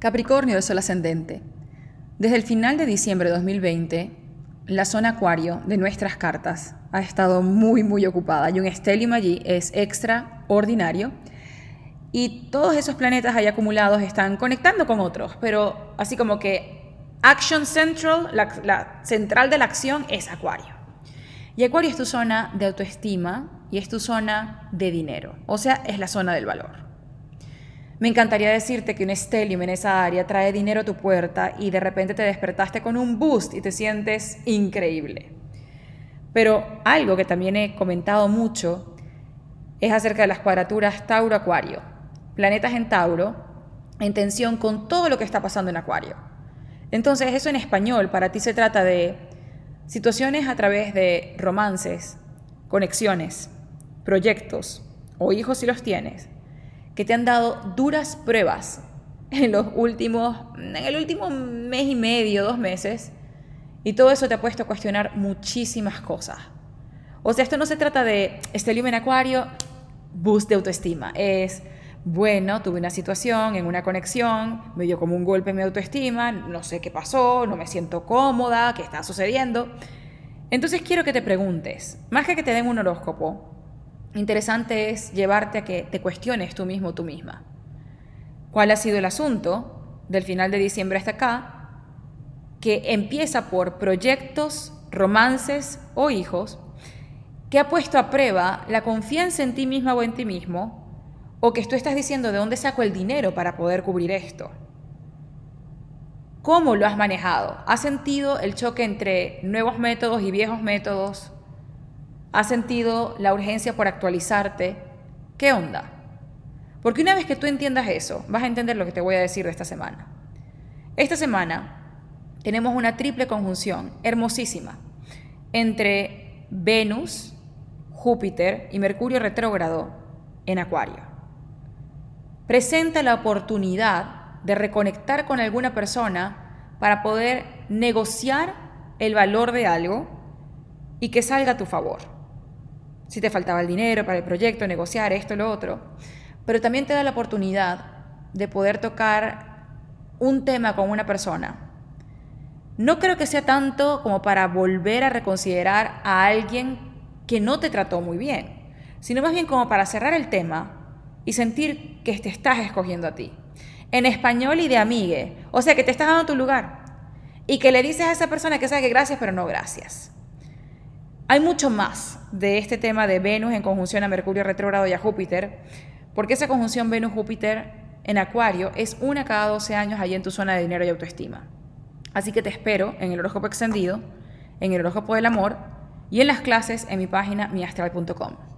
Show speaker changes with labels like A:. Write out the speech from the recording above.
A: Capricornio de Sol ascendente. Desde el final de diciembre de 2020, la zona Acuario de nuestras cartas ha estado muy ocupada y un stellium allí es extraordinario y todos esos planetas ahí acumulados están conectando con otros, pero así como que Action Central, la central de la acción es Acuario. Y Acuario es tu zona de autoestima y es tu zona de dinero, o sea, es la zona del valor. Me encantaría decirte que un stellium en esa área trae dinero a tu puerta y de repente te despertaste con un boost y te sientes increíble. Pero algo que también he comentado mucho es acerca de las cuadraturas Tauro-Acuario. Planetas en Tauro en tensión con todo lo que está pasando en Acuario. Entonces eso en español para ti se trata de situaciones a través de romances, conexiones, proyectos o hijos si los tienes, que te han dado duras pruebas en el último mes y medio, 2 meses, y todo eso te ha puesto a cuestionar muchísimas cosas. O sea, esto no se trata de stellium en Acuario, boost de autoestima. Es, bueno, tuve una situación en una conexión, me dio como un golpe en mi autoestima, no sé qué pasó, no me siento cómoda, qué está sucediendo. Entonces quiero que te preguntes, más que te den un horóscopo, interesante es llevarte a que te cuestiones tú mismo, tú misma. ¿Cuál ha sido el asunto del final de diciembre hasta acá? Que empieza por proyectos, romances o hijos, que ha puesto a prueba la confianza en ti misma o en ti mismo, o que tú estás diciendo de dónde saco el dinero para poder cubrir esto. ¿Cómo lo has manejado? ¿Has sentido el choque entre nuevos métodos y viejos métodos? ¿Has sentido la urgencia por actualizarte? ¿Qué onda? Porque una vez que tú entiendas eso, vas a entender lo que te voy a decir de esta semana. Esta semana tenemos una triple conjunción hermosísima entre Venus, Júpiter y Mercurio retrógrado en Acuario. Presenta la oportunidad de reconectar con alguna persona para poder negociar el valor de algo y que salga a tu favor. Si te faltaba el dinero para el proyecto, negociar esto, lo otro. Pero también te da la oportunidad de poder tocar un tema con una persona. No creo que sea tanto como para volver a reconsiderar a alguien que no te trató muy bien, sino más bien como para cerrar el tema y sentir que te estás escogiendo a ti. En español y de amigue, o sea que te estás dando tu lugar y que le dices a esa persona que sabe que gracias, pero no gracias. Hay mucho más de este tema de Venus en conjunción a Mercurio retrógrado y a Júpiter, porque esa conjunción Venus-Júpiter en Acuario es una cada 12 años allí en tu zona de dinero y autoestima. Así que te espero en el horóscopo extendido, en el horóscopo del amor y en las clases en mi página miastral.com.